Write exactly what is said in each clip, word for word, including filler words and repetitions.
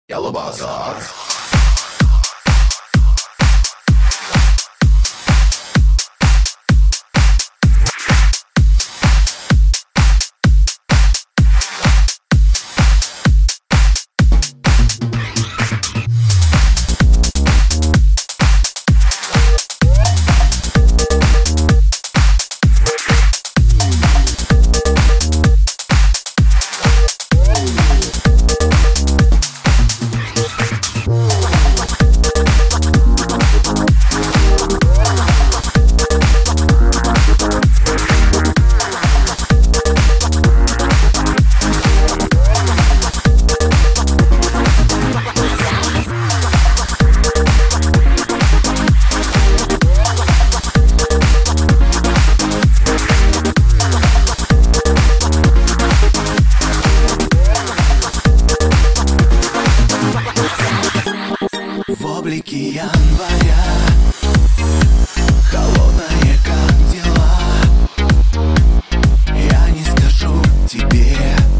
يلا بازار. В облике января, холодная, как дела. Я не скажу тебе,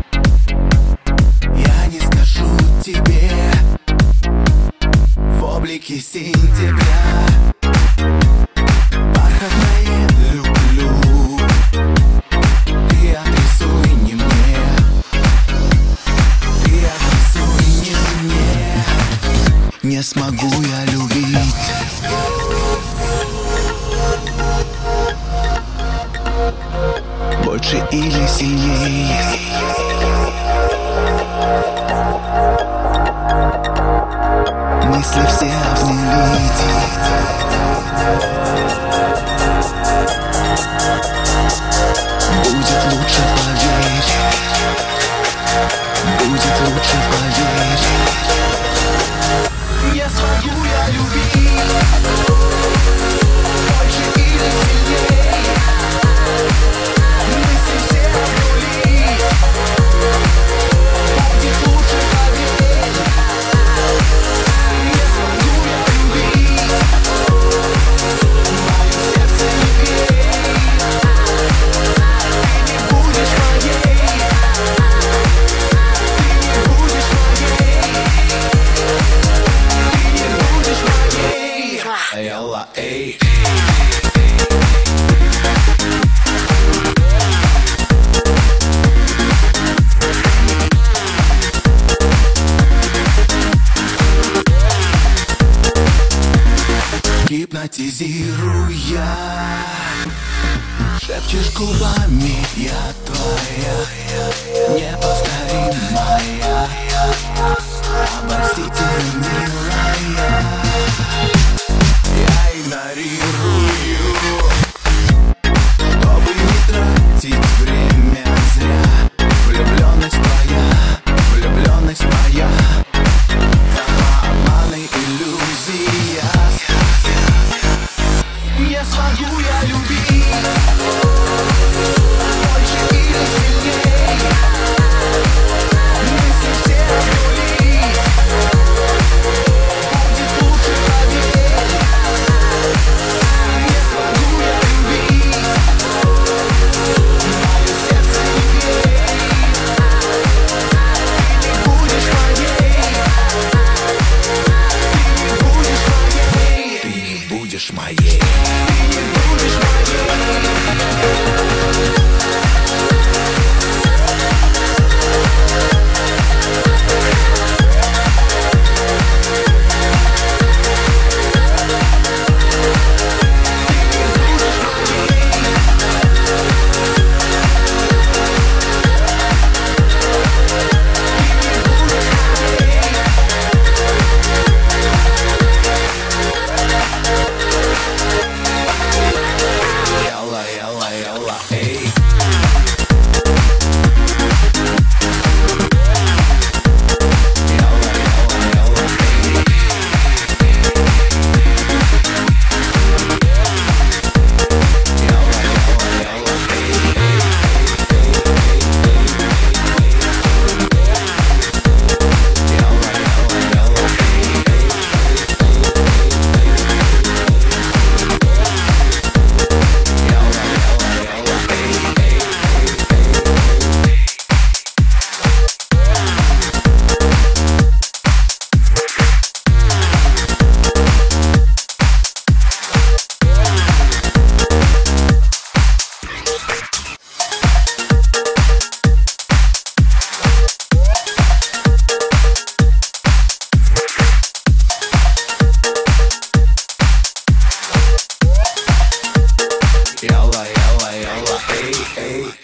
я не скажу тебе. В облике сентября, бархатное люблю. Ты отрисуй не мне, ты отрисуй не мне. Не смогу я любить. Больше или сильней. Мысли все обнулить. Будет лучше, поверь. Будет лучше, поверь. Не смогу я любить. Больше или сильней. Мысли все обнулить. Будет лучше, поверь. Не смогу я любить. Мое сердце не бей. Ты не будешь моей. Ты не будешь моей. Ella, эй. Гипнотизируя, шепчешь губами, я твоя, неповторимая, обольстительная, милая. Я игнорирую, чтобы не тратить время зря. Влюбленность твоя, влюбленность моя, самообман и иллюзия. Не смогу я любить. Больше или сильней. Мысли все Айова, эй, эй.